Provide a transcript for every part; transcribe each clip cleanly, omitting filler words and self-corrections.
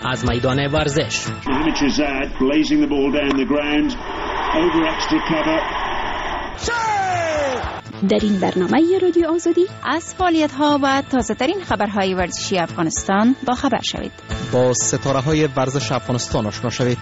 از میدان ورزش. در این برنامه رادیو آزادی از فعالیت‌ها و تازه‌ترین خبرهای ورزشی افغانستان با خبر شوید. با ستاره‌های ورزش افغانستان آشنا شوید.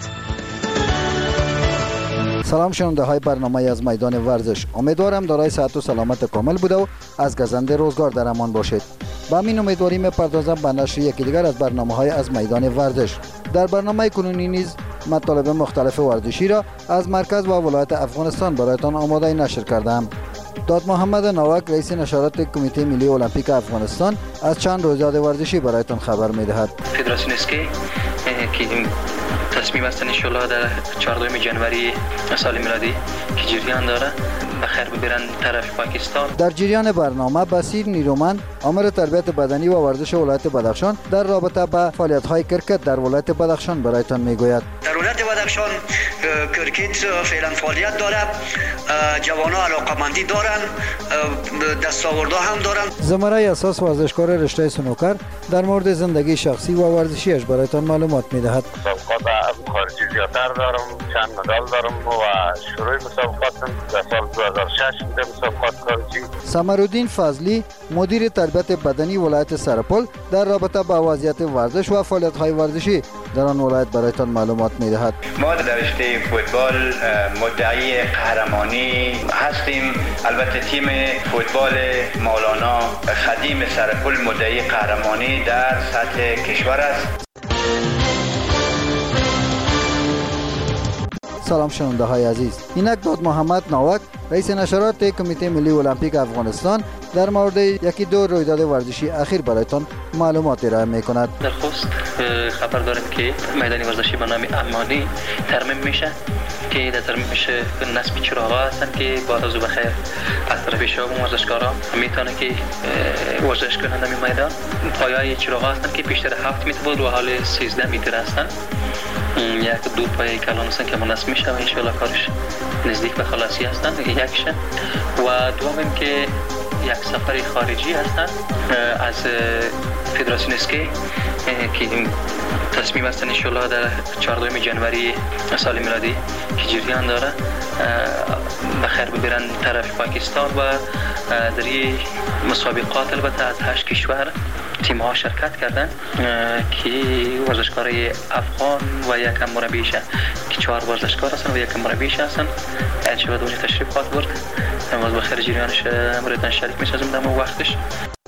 سلام شنونده های برنامه از میدان ورزش. امیدوارم دارای صحت و سلامت کامل بوده و از گزنده روزگار در امان باشید. با همین امیدواری می‌پردازم به نشر یکی دیگر از برنامه‌های از میدان ورزش. در برنامه کنونی نیز مطالب مختلف ورزشی را از مرکز و ولایت افغانستان برایتان آماده نشر کردم. داد محمد ناوک رئیس نشرات کمیته ملی المپیک افغانستان از چند رویداد ورزشی برایتان خبر می‌دهد. فدراسیون اسکی که تصمیم است ان شاء الله در 14 ژانویه سال میلادی که جریان داره بخیر ببرن طرف پاکستان. در جریان برنامه بصیر نیرومند امر تربیت بدنی و ورزش ولایت بدخشان در رابطه با فعالیت‌های کرکت در ولایت بدخشان برایتان میگوید. در ولایت بدخشان کرکت فعلا فعالیت داره، جوانان علاقمندی دارن، دستاوردها هم دارن. زمره اساس ورزشکار رشته سنوکر در مورد زندگی شخصی و ورزشیش برایتان معلومات میدهد. مسابقات خارجی زیادتر دارم، چند مدال دارم و شروع مسابقاتم در سال 2006 بوده مسابقات خارجی. سمرالدین فضلی مدیر تربیت بدنی ولایت سرپل در رابطه با وضعیت ورزش و فعالیت‌های ورزشی در آن ولایت برایتان معلومات میدهد. ما در رشته فوتبال مدعی قهرمانی هستیم. البته تیم فوتبال مولانا خدیم سرپل مدعی قهرمانی در سطح کشور است. سلام شنونده های عزیز. اینک داد محمد ناوک رئیس نشرات کمیته ملی المپیک افغانستان در مورد یکی دو رویداد ورزشی اخیر برایتان معلومات ارائه می‌کند. در خست خبر داریم که میدان ورزشی به نام امانی ترمیم میشه که در ترمیم میشه نصب چراغا هستن که بعد از بخیر از طرف شما ورزشکارا میتونه که ورزش کنند در میدان. پایه‌های چراغا هستن که بیشتر 7 متر بود و حال 13 متر هستن. یک دو پای کلان هستن که مناسب میشه و انشالله کارش نزدیک به خلاصی هستن یکشه. و دوم که یک سفر خارجی هستن از فدراسیون اسکی که تصمیم است ان شاء الله در 14 ژانویه سال میلادی که جریان داره بخیر ببرن طرف پاکستان و در این مسابقات البته از 8 کشور تیم ها شرکت کردن که ورزشکارای افغان و یک مربیش که 4 ورزشکار هستن و یک مربیش هستن. انشالله اونجا تشریفات برد امروز بخیر جریانش برایتان شریک می‌سازم در اون وقتش.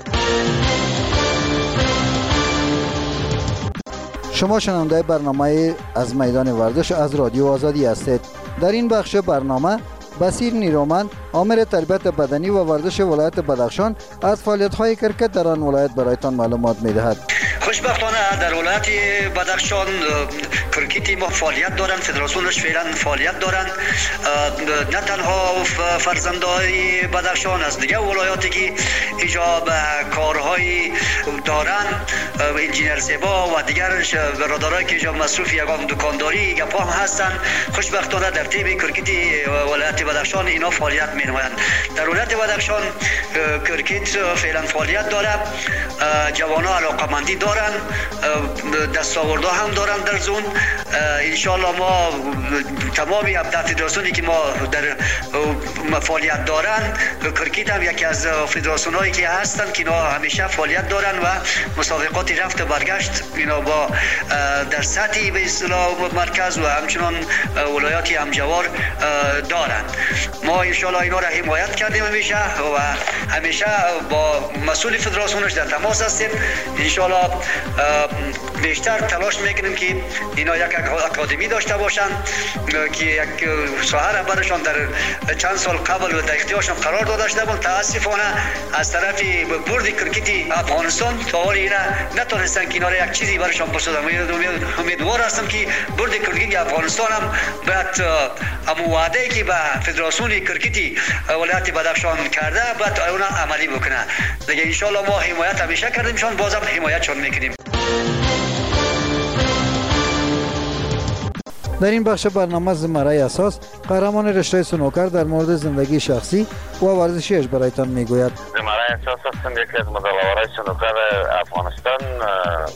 شما شنونده برنامه از میدان ورزش از رادیو آزادی هستید. در این بخش برنامه بصیر نیرومند آمر تربیت بدنی و ورزش ولایت بدخشان از فعالیت‌های کرکت در آن ولایت برایتان معلومات می‌دهد. خوشبختانه در ولایت بدخشان کرکتی ما فعالیت دارن، فدراسیونش فعلا فعالیت دارن. نه تنها فرزندای بدخشان از دیگه ولایاتی که اینجا به کارهای دارن، انجینر زیبا و دیگر برادرایی که اینجا مصروف یگان دکانداری گپا هم هستن. خوشبختانه در تیم کرکتی ولایت بدخشان اینا فعالیت می‌نمایند. در ولایت بدخشان کرکت فعلا فعالیت داره، جوانان علاقمندی دارن، دستاوردها هم دارن در زون. انشالله ما تمامی فدراسیونی که ما در فعالیت دارن، کرکت هم یکی از فدراسیونایی که هستن که اینا همیشه فعالیت دارن و مسابقات رفت و برگشت اینا با در سطح به اصطلاح مرکز و همچنان ولایات همجوار دارن. ما انشالله اینا را حمایت کردیم همیشه با مسئول فدراسیونش در تماس هستیم. انشالله بیشتر تلاش میکنیم که اینا یک اکادمی داشته باشن که یک ساحه برشان در چند سال قبل در اختیارشان قرار داده شده بود. تاسفانه از طرف بورد کرکتی افغانستان تا حال اینا نتونستن که اینا یک چیزی برشان بسازن. امیدوار هستم که بورد کرکتی افغانستان هم باید اما وعده که به فدراسیون کرکتی ولایت بدخشان کرده باید اون عملی بکنه. دیگه ان شاء الله ما حمایت همیشه کردیمشون، بازم حمایتشون میکنیم. در این بخش برنامه زمره اساس قهرمان رشته سنوکر در مورد زندگی شخصی و ورزشیش برایتان میگوید. زمره اساس هستم یکی از مدل‌آورای سنوکر افغانستان.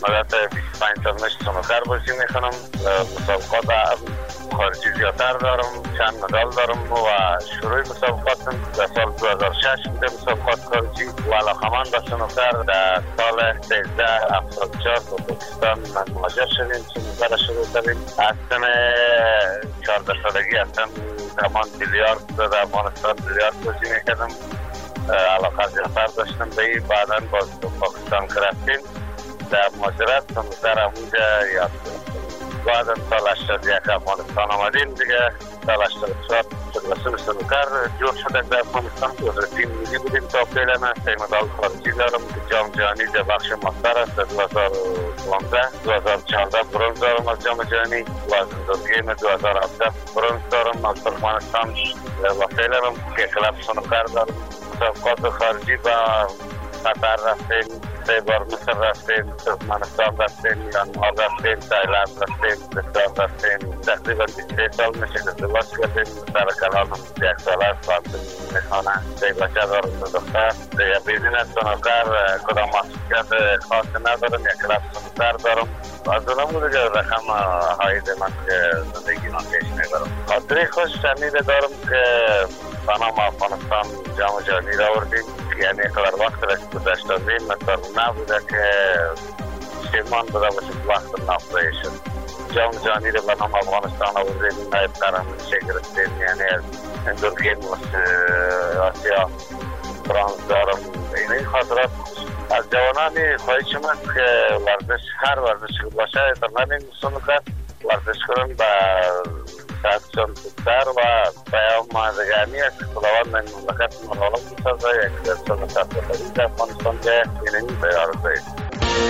مدت 25 سال مشت سنوکر بازی میکنم. مسابقات خارجی زیادتر دارم، چند مدال دارم و شروع مسابقاتم در سال 2006 بوده مسابقات خارجی و علاقمند به سنوکر. در سال 1374 به پاکستان من مهاجر شدیم، سنوکر شروع کردیم. از سن 14 سالگی اصلا زمان بیلیارد در افغانستان بیلیارد بازی میکردم، علاقه زیادتر داشتم به این. بعدا باز به پاکستان رفتیم، در مهاجرت سنوکر همونجا یاد کردم. بعد سال 81 افغانستان آمدیم دیگه. سال 84 فدراسیون سنوکر جور شده در افغانستان. تیم ملی بودیم تا فعلا. 3 مدال خارجی دارم که جام جهانی در بخش ماستر است. 2015 2014 برنز دارم از جام جهانی و از گیم 2017 برنز دارم از ترکمنستان و فعلا هم که کلاب سنوکر دارم. مسابقات خارجی با قطر رفتیم، 3 بار مصر رفتیم، ترکمنستان رفتیم، میانمار رفتیم، تایلند رفتیم، پاکستان رفتیم. تقریبا 23 سال میشه که ازدواج کردیم. سر کلانم 1 سال است، فاطمه میخوانه، 3 بچه دارم، 2 دختر. دیگه بیزینس سنوکر کدام مسئولیت خاصی ندارم، یک کلاب سنوکر دارم. از اونم دیگه رقم هاید من که زندگی من پیش میبرم. خاطری خوش شنیده دارم که بنام افغانستان جام جهانی را آوردیم. یعنی اقدار وقت را گذشت دادیم، مثلا نبوده که شیمان بوده باشه وقت نافرایی شد. جام جهانی را بنام افغانستان آوردیم، نایب ترم گرفتیم. یعنی از دورگیم آسیا برانز دارم. این خاطرات از جوانانی خواهی شما که ورزش هر ورزش باشه اترمانی سنوکر ورزش کنن به صحتشان بهتر و پیام دگرمی است که خداوند من مملکت مرحله بسازه. یک درصد سرپرستی در افغانستان به اینمی بیار دارید.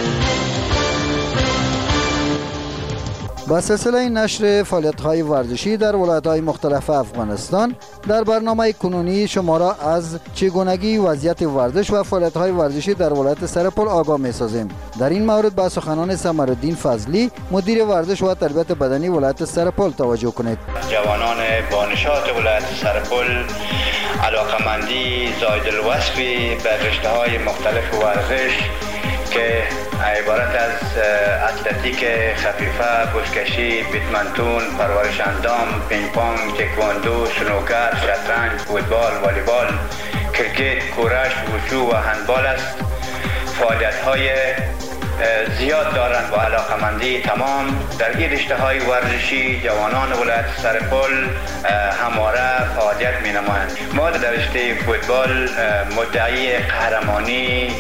با سلسله نشر فعالیت‌های ورزشی در ولایت‌های مختلف افغانستان در برنامه کنونی شما را از چگونگی وضعیت ورزش و فعالیت‌های ورزشی در ولایت سرپل آگاه می‌سازیم. در این مورد با سخنان سمرالدین فضلی مدیر ورزش و تربیت بدنی ولایت سرپل توجه کنید. جوانان با نشاط ولایت سرپل علاقمندی زائد الوصفی به رشته‌های مختلف ورزش که عبارت از اتلتیک خفیفه، بزکشی، بیدمنتون، پرورش اندام، پینگ پونگ، تکواندو، سنوکر، شطرنج، فوتبال، والیبال، کرکت، کورش، وشو و هندبال است. فعالیت‌های زیاد دارند و علاقمندی تمام در این رشته‌های ورزشی جوانان ولایت سرپل همواره فعالیت می‌نمایند. ما در رشته فوتبال مدعی قهرمانی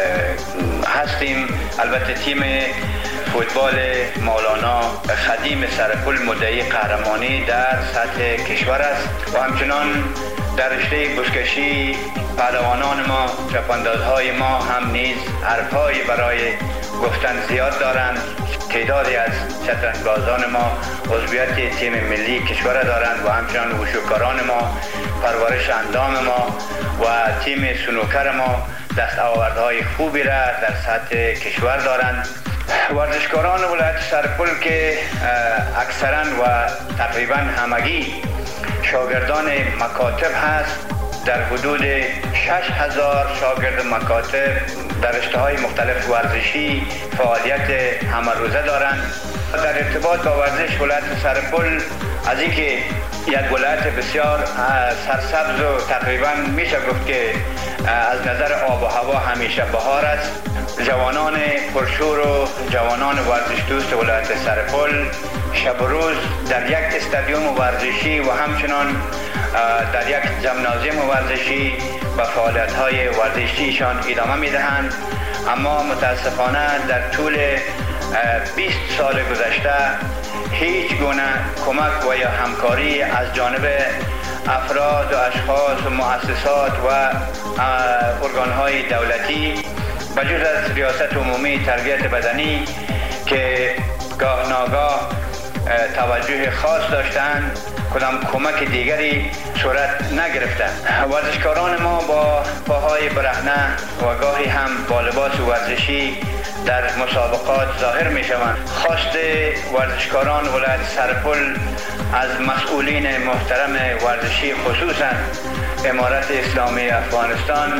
هستیم. البته تیم فوتبال مولانا خدیم سرپل مدعی قهرمانی در سطح کشور است و همچنان در رشته بزکشی پهلوانان ما، چپاندازهای ما هم نیز حرف‌های برای گفتن زیاد دارند. تعدادی از شطرنج‌بازان ما عضویت تیم ملی کشور دارند و همچنان وشوکاران ما، پرورش اندام ما و تیم سنوکر ما دستاوردهای خوبی را در سطح کشور دارند. ورزشکاران ولایت سرپل که اکثرا و تقریبا همگی شاگردان مکاتب هست، در حدود 6000 شاگرد مکاتب در رشته‌های مختلف ورزشی فعالیت همه روزه دارند. در ارتباط با ورزش ولایت سرپل از اینکه یک ولایت بسیار سرسبز و تقریبا میشه گفت که از نظر آب و هوا همیشه بهار است، جوانان پرشور و جوانان ورزش دوست ولایت سرپل شب و روز در یک استادیوم ورزشی و همچنان در یک ژیمنازیوم ورزشی و فعالیت‌های ورزشیشان ادامه می‌دهند. اما متاسفانه در طول 20 سال گذشته هیچ گونه کمک و یا همکاری از جانب افراد و اشخاص و مؤسسات و ارگان‌های دولتی بجز از ریاست عمومی تربیت بدنی که گاه ناگاه توجه خاص داشتند کدام کمک دیگری صورت نگرفته. ورزشکاران ما با پاهای برهنه و گاهی هم با لباس ورزشی در مسابقات ظاهر می شوند. خواست ورزشکاران ولایت سرپل از مسئولین محترم ورزشی خصوصا امارت اسلامی افغانستان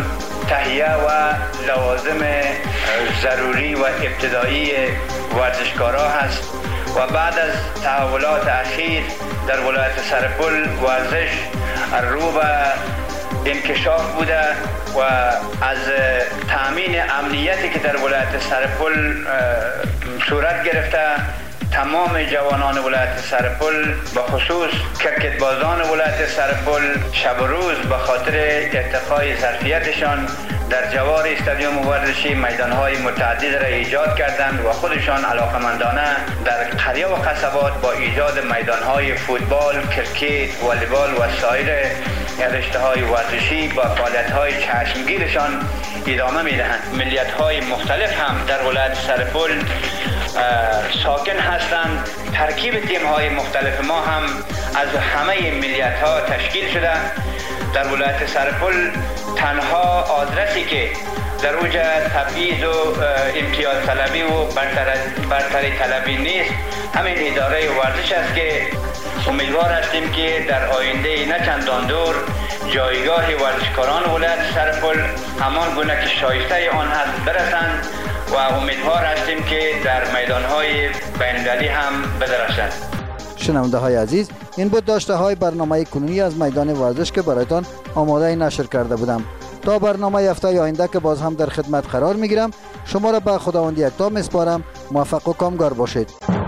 تهیه و لوازم ضروری و ابتدایی ورزشکارا هست و بعد از تحولات اخیر در ولایت سرپل ورزش رو به انکشاف بوده و از تامین امنیتی که در ولایت سرپل صورت گرفته تمام جوانان ولایت سرپل به خصوص کرکت بازان ولایت سرپل شب و روز به خاطر ارتقای ظرفیتشان در جوار استادیوم ورزشی میدانهای متعدد را ایجاد کردند و خودشان علاقمندانه در قریه و قصبات با ایجاد میدانهای فوتبال، کرکت، والیبال و سایر رشته‌های ورزشی با فعالیت‌های چشمگیرشان ادامه می‌دهند. ملیت‌های مختلف هم در ولایت سرپل ساکن هستند. ترکیب تیم‌های مختلف ما هم از همه ملیت‌ها تشکیل شده. در ولایت سرپل تنها آدرسی که در اوجه تبعیض و امتیاز طلبی و برتری طلبی نیست همین اداره ورزش است که امیدوار هستیم که در آینده نه چندان دور جایگاه ورزشکاران ولایت سرپل همان گونه که شایسته آن هست برسند و امیدوار هستیم که در میدانهای بین‌المللی هم بدرخشند. شنونده های عزیز، این بود داشته های برنامه کنونی از میدان ورزش که برایتان آماده نشر کرده بودم. تا برنامه هفته آینده که باز هم در خدمت قرار میگیرم، شما را به خداوند یکتا میسپارم. موفق و کامگار باشید.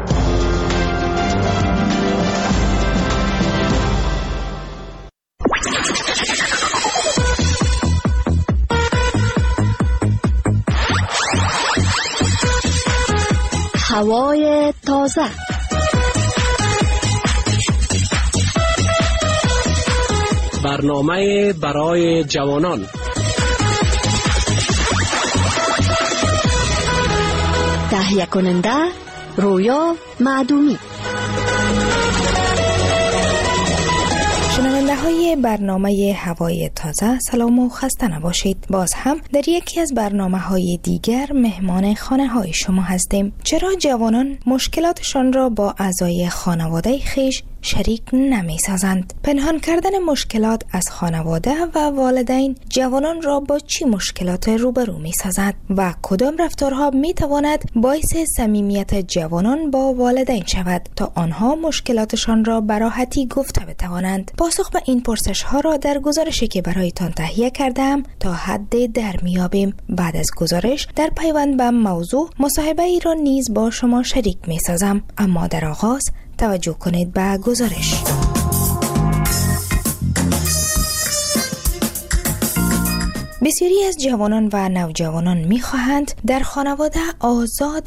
هوای تازه، برنامه برای جوانان، تهیه کننده رویا معدومی. شنونده های برنامه هوای تازه، سلام و خسته نباشید. باز هم در یکی از برنامه های دیگر مهمان خانه های شما هستیم. چرا جوانان مشکلاتشان را با اعضای خانواده خویش شریک نمی سازند؟ پنهان کردن مشکلات از خانواده و والدین جوانان را با چی مشکلات روبرو می سازد و کدام رفتارها می تواند باعث صمیمیت جوانان با والدین شود تا آنها مشکلاتشان را به راحتی گفته بتوانند؟ پاسخ به این پرسش ها را در گزارشی که برایتان تهیه کردم تا حد در میابیم. بعد از گزارش در پیوند به موضوع مصاحبه ای را نیز با شما شریک می سازم. اما در آغاز توجه کنید به گزارش. بسیاری از جوانان و نوجوانان می‌خواهند در خانواده آزاد